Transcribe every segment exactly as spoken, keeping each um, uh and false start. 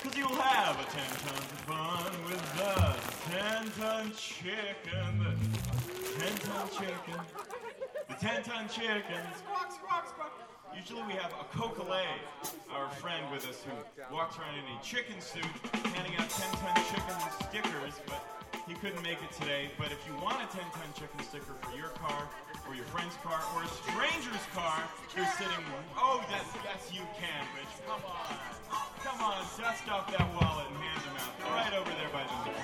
Cause you'll have a ten tons of fun with the ten-ton chicken. The ten-ton chicken. The ten-ton chicken. Squawk, squawk, squawk. Usually we have a Coca-Cola, our friend with us, who walks around in a chicken suit, handing out ten-ton chicken stickers, but he couldn't make it today. But if you want a ten-ton chicken sticker for your car, or your friend's car, or a stranger's car, you're sitting, oh, yes, yes, you can, Rich. Come on. Come on, dust off that wallet and hand them out. They're right over there by the door.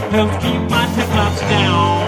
helps keep my tip-tops down.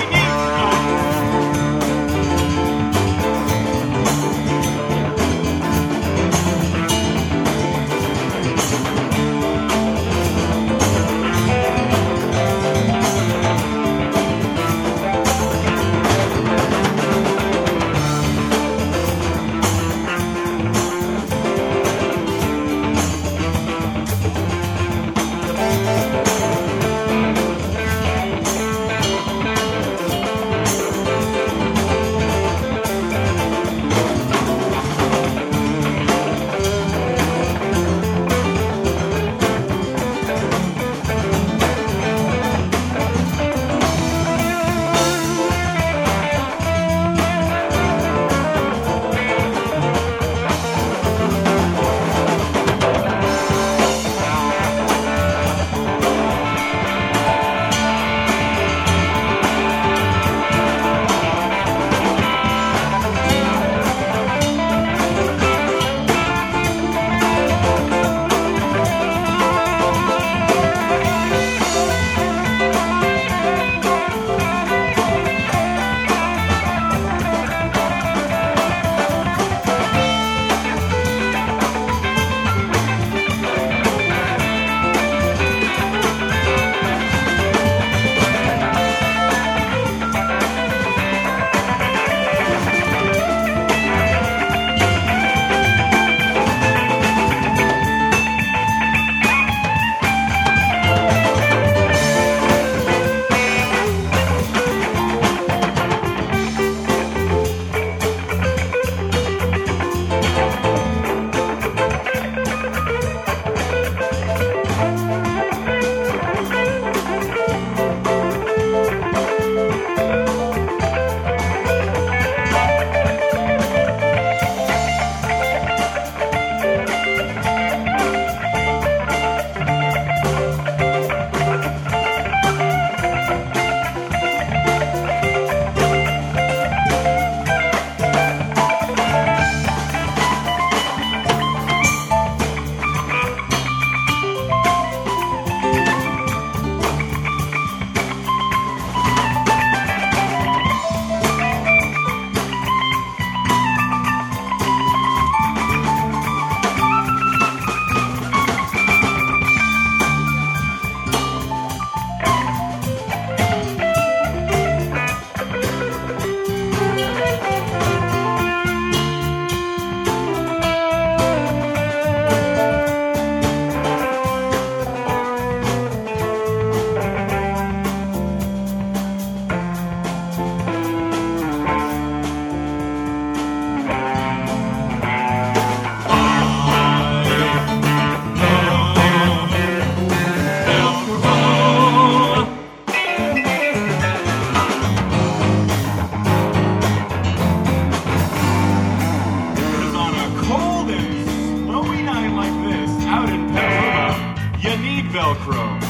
Velcro.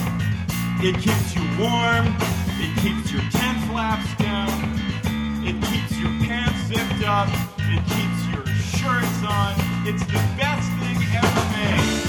It keeps you warm, it keeps your tent flaps down, it keeps your pants zipped up, it keeps your shirts on. It's the best thing ever made.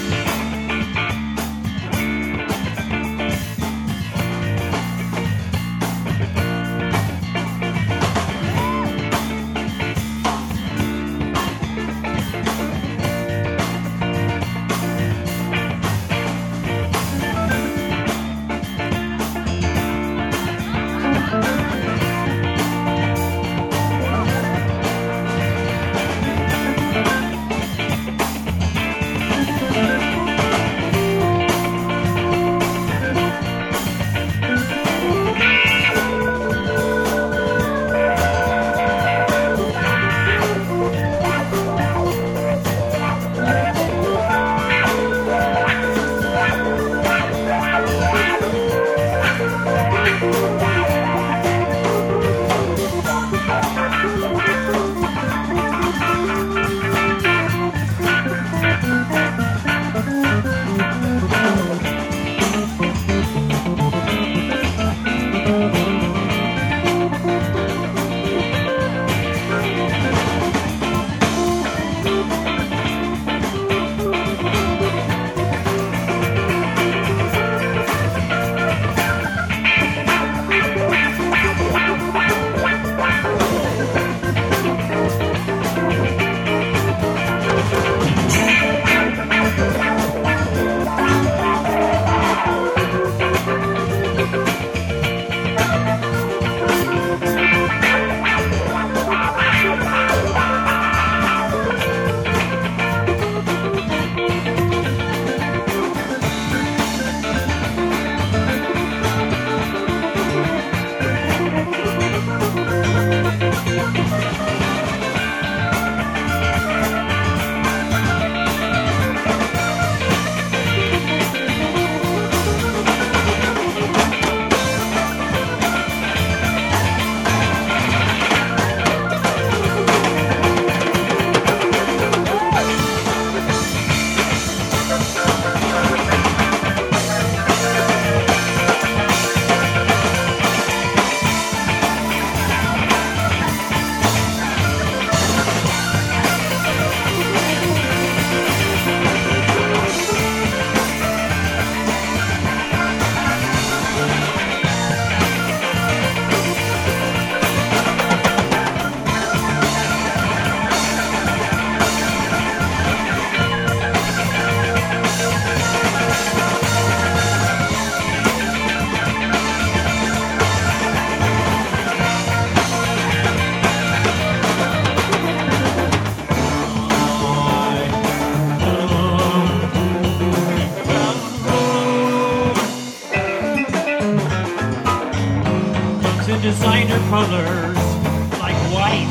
in designer colors, like white.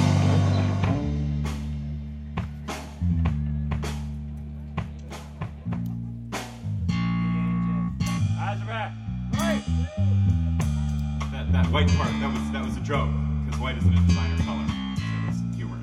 That, that white part, that was that was a joke, because white isn't a designer color. So it was humorous.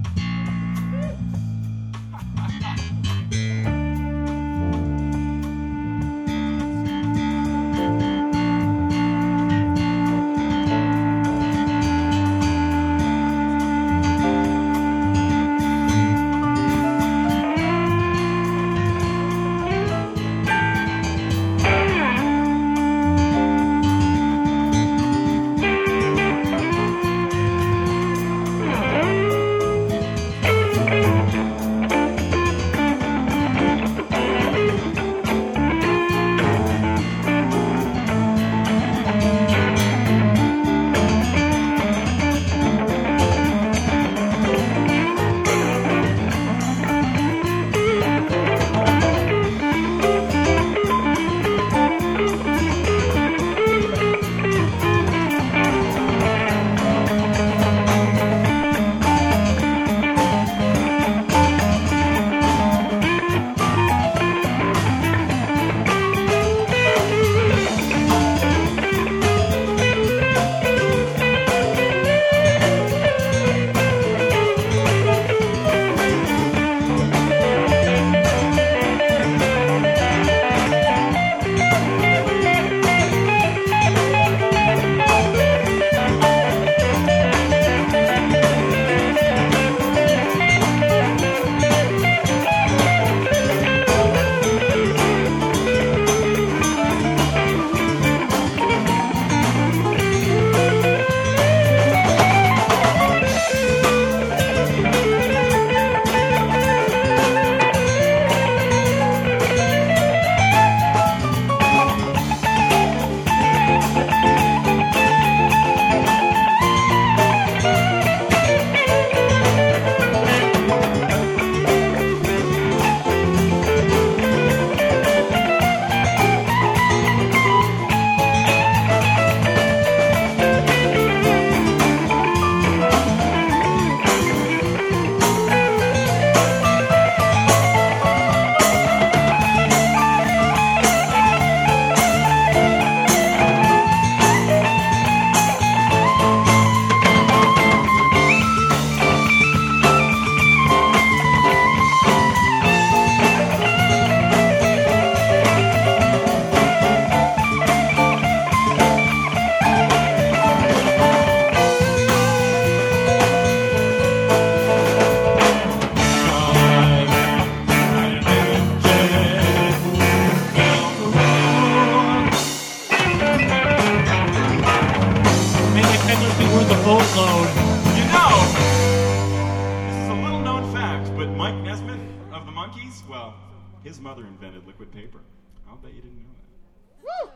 His mother invented liquid paper. I'll bet you didn't know that.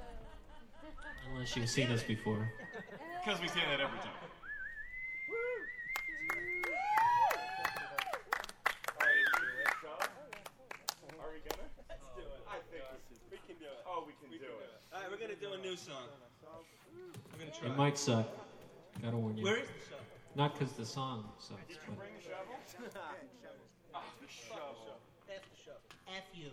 Unless you've seen us before. Because we say that every time. Are we gonna? Let's do it. I think we can do it. Oh, we can do it. All right, we're gonna do a new song. We're gonna try. It might suck. Gotta warn you. Where is the shovel? Not because the song sucks. Did you But bring the shovel? Oh, the shovel. F the shovel. F you.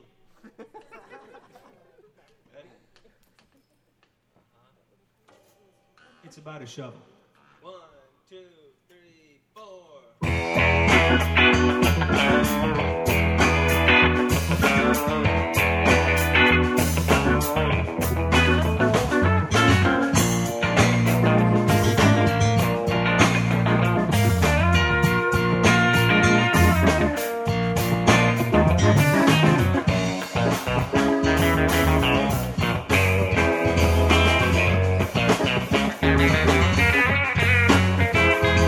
It's about a shovel. One, two, three, four. Thank you.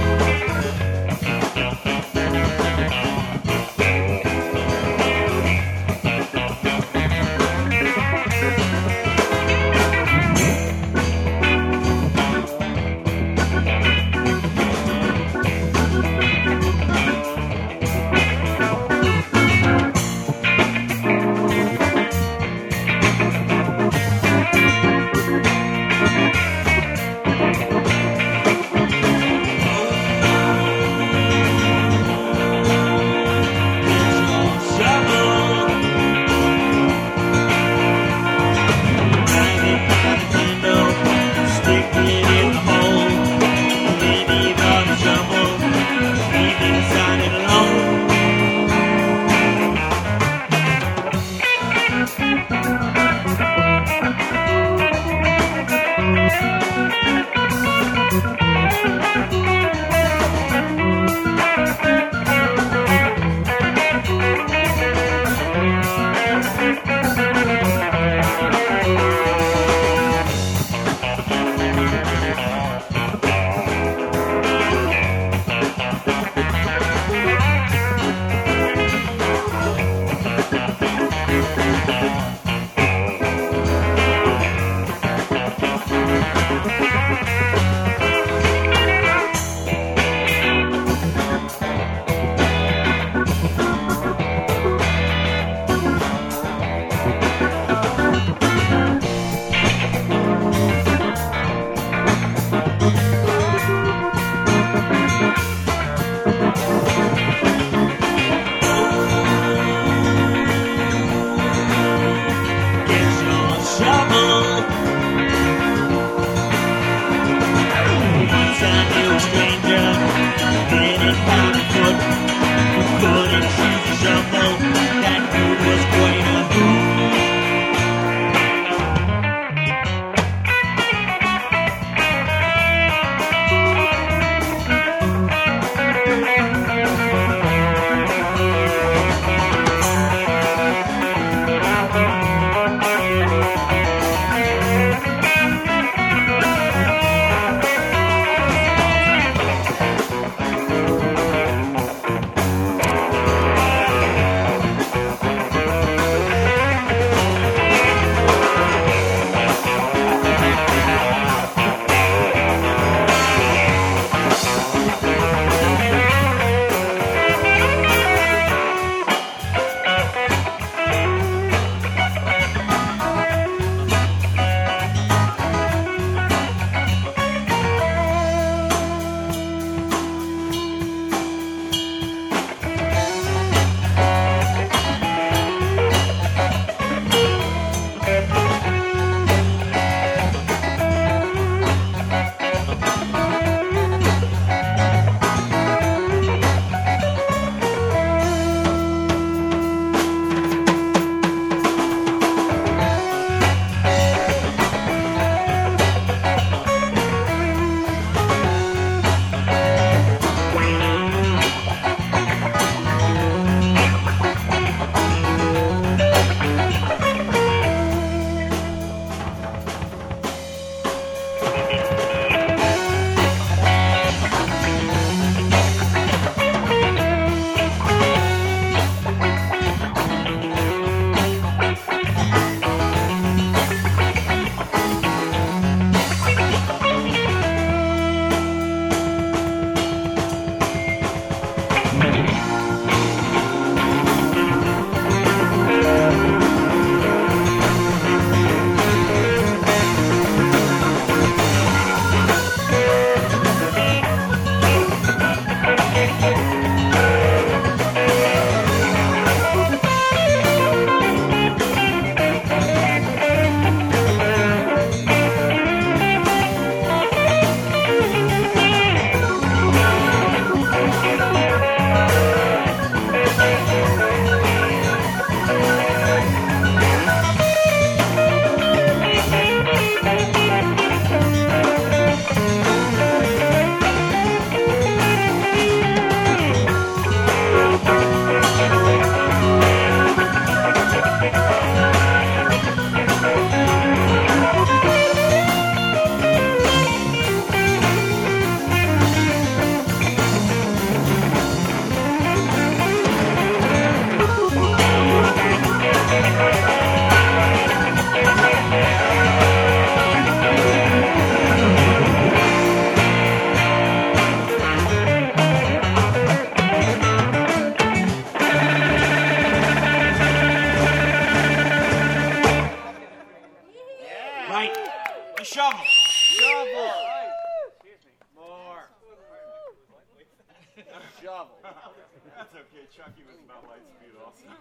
That's okay. Chucky was about light speed also. So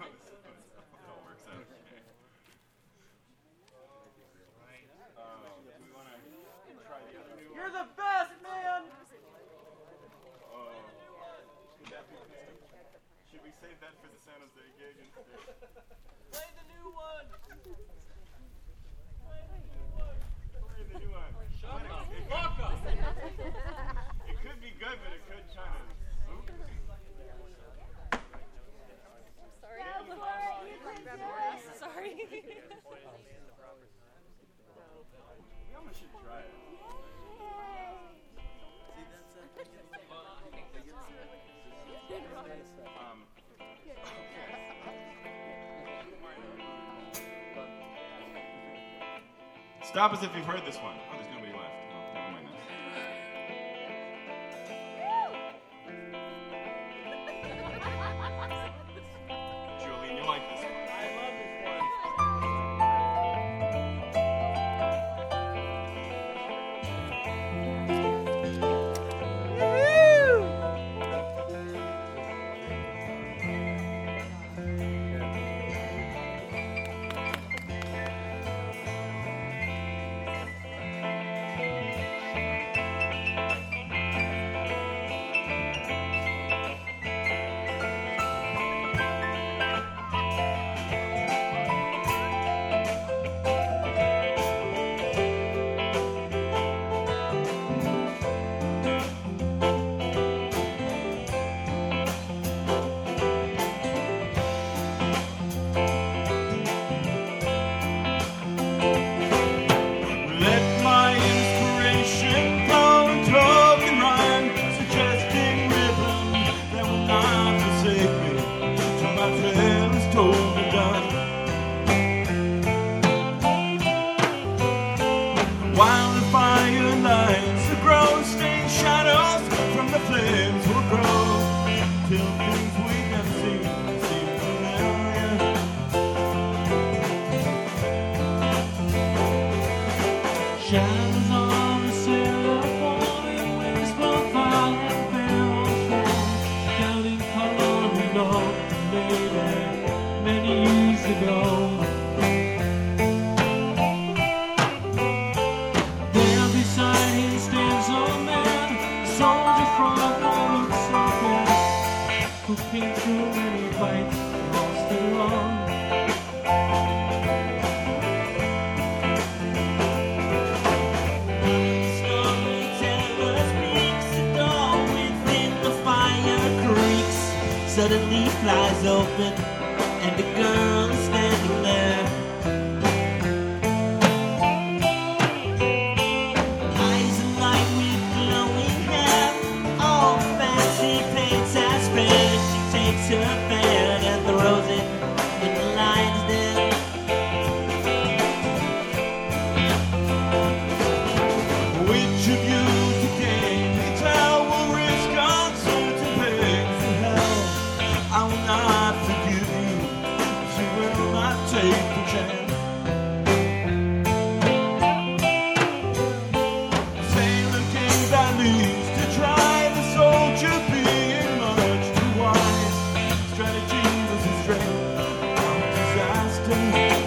it all works out okay. Um, do we want to try the other new one? You're the best, man! Oh. Should that be, should we save that for the San Jose gig instead? Play the new one! Play the new one! heard the new one. Shut But up. it, it, Fuck up. it could be good, but it could kind of. Sorry. Sorry. We almost should try it. Um, Stop us if you've heard this one. Oh, there's nobody left. Oh, never mind that. Julian, you like this one? I love this one. Let my inspiration flow in token rhyme, suggesting rhythm that will not forsake me till my tale is told and done. While the fire lights the grow, stain shadows from the flames will grow till things we have seen seem familiar. Shadows on the sailor falling, winds blow foul and fair on shore, counting color we know made many years ago. There beside him stands a man, a soldier from a looks so bad, who came through many fights, lost and wrong. Storyteller speaks, the door within the fire creaks. Suddenly flies open, and a girl is standing there. Eyes alight with glowing hair, all fancy paints as fair. She takes her fan and throws it in the lion's den. Which of you today may tell will risk uncertain pains in hell? I will not forgive you if you will not take the chance. Sailor came by least to try, the soldier being much too wise. Strategy was his strength, not disaster.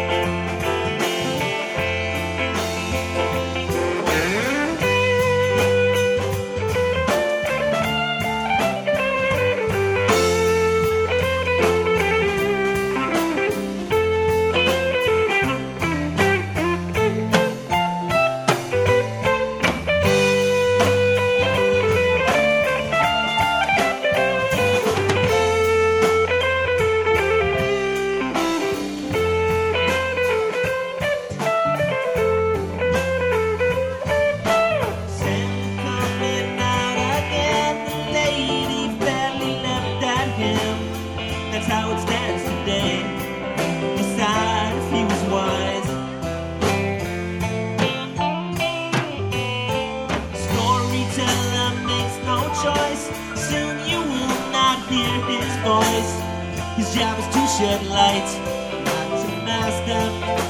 Santa coming out again, the lady barely left at him. That's how it stands today. Besides, he was wise. Storyteller makes no choice. Soon you will not hear his voice. His job is to shed light, not to master.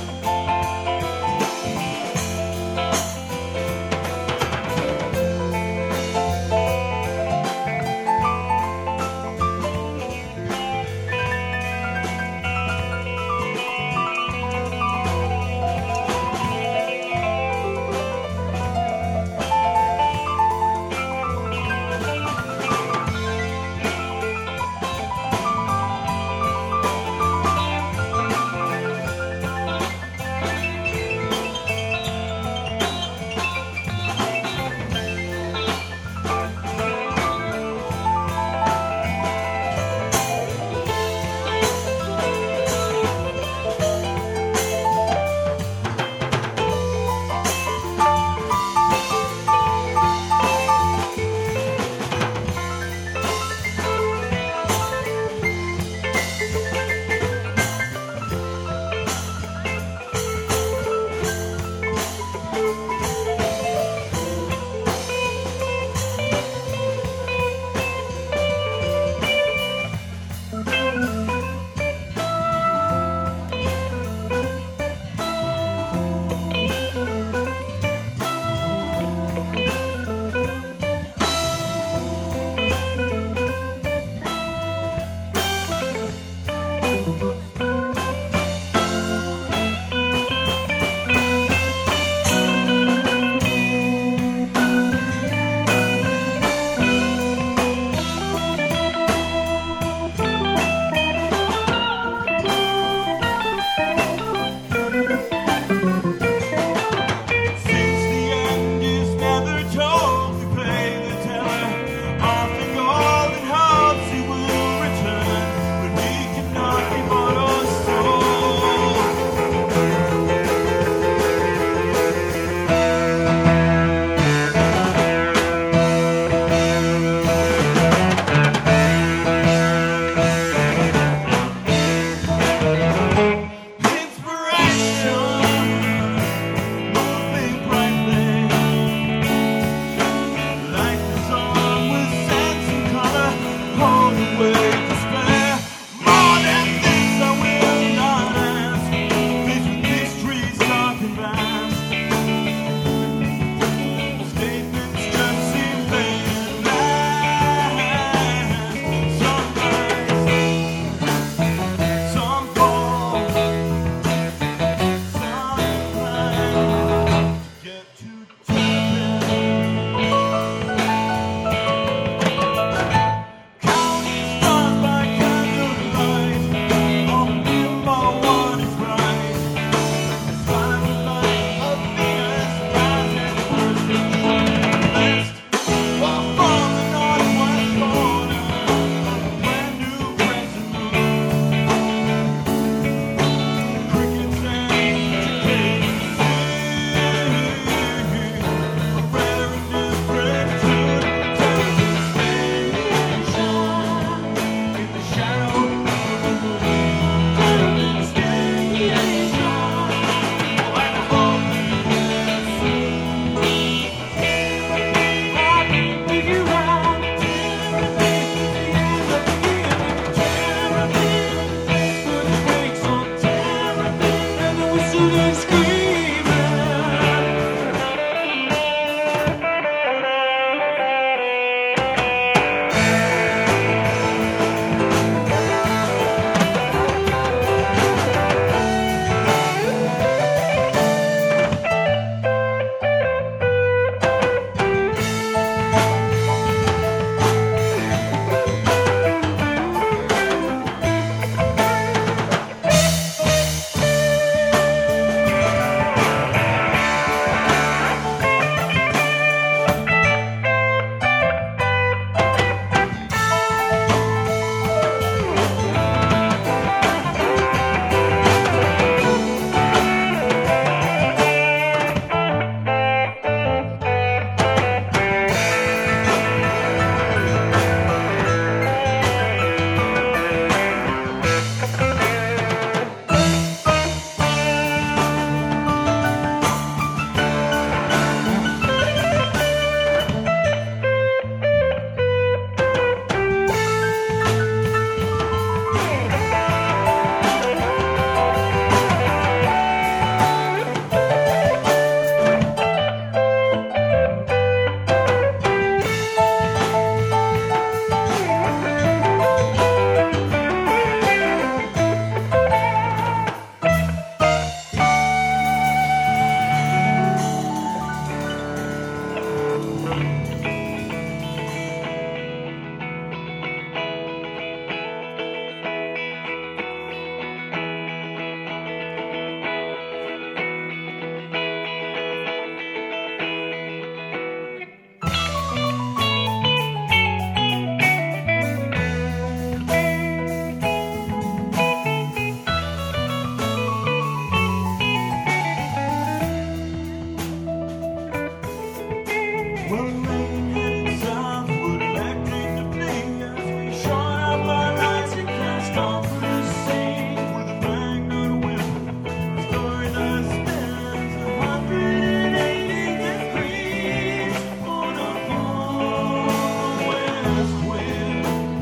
Well, the rain headed southward, electric to blink as we shot up our lights and crashed off the sea with a bang on a whip. The story that spins one hundred eighty degrees on a cold west wind.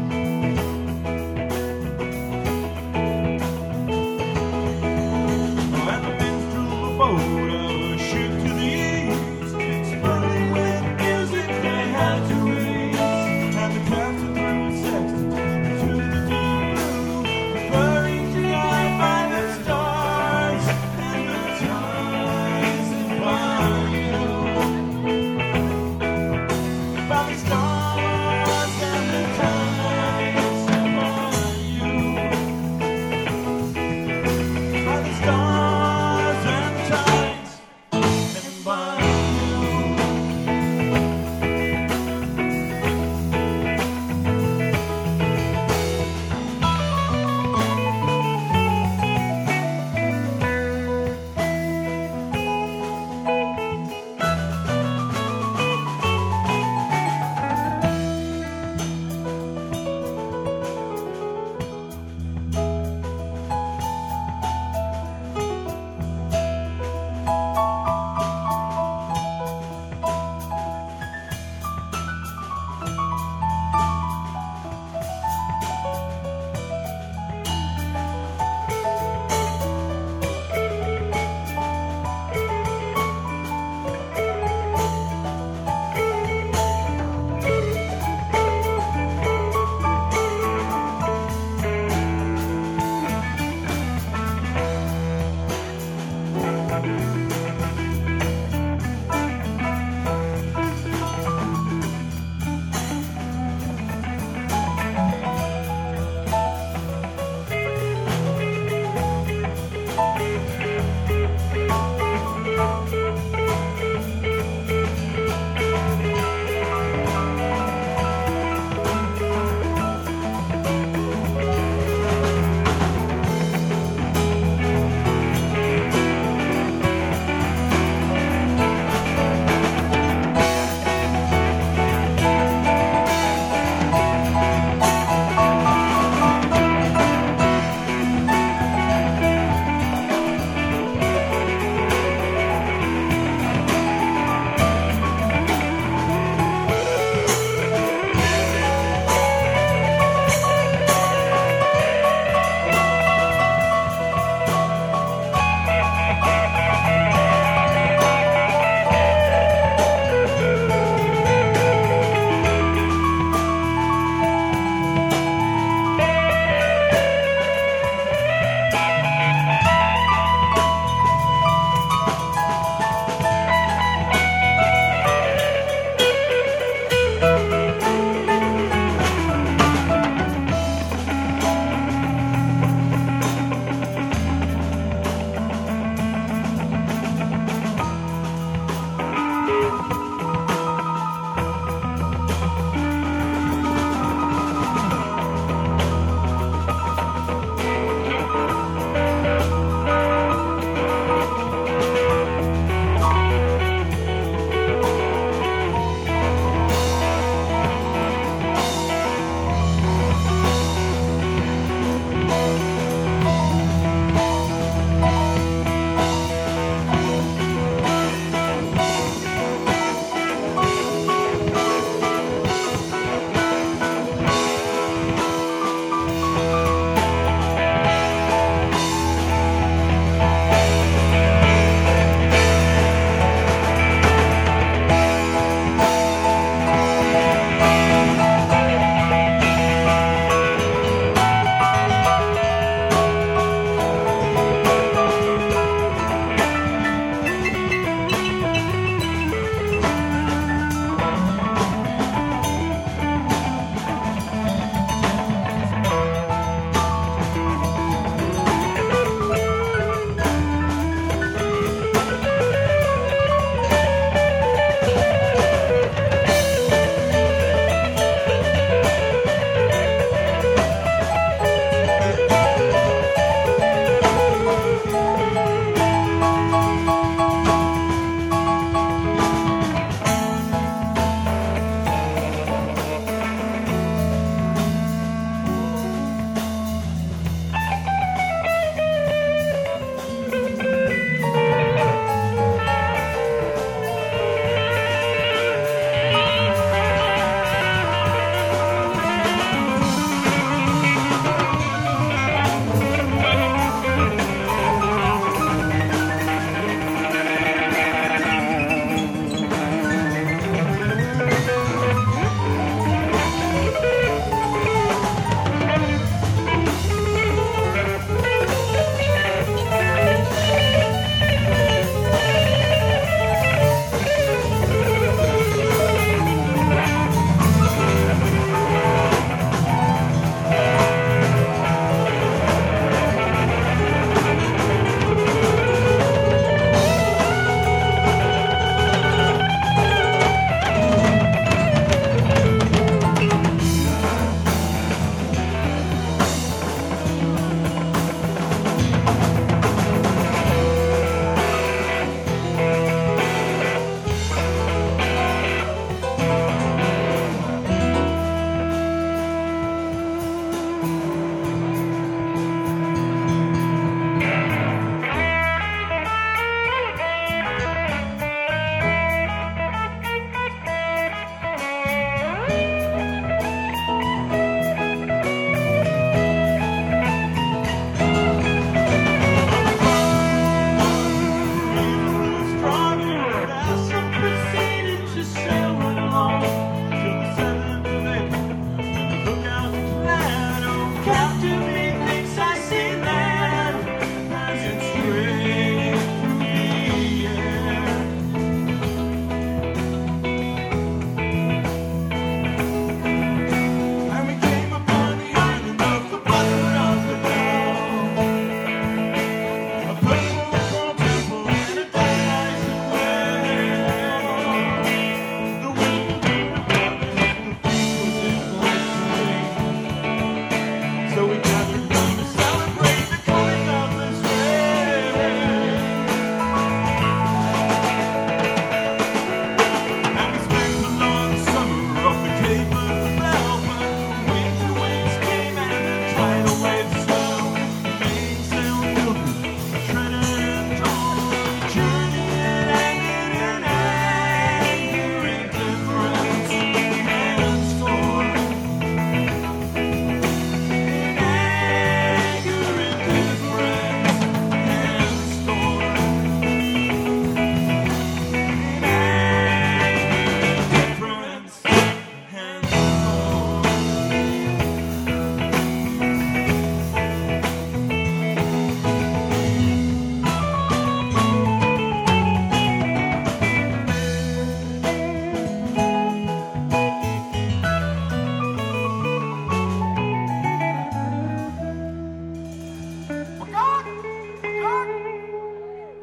And the winds threw the boat of a ship to the east, exploding with music.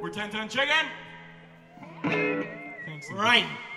ten ton chicken. Thanks. Right.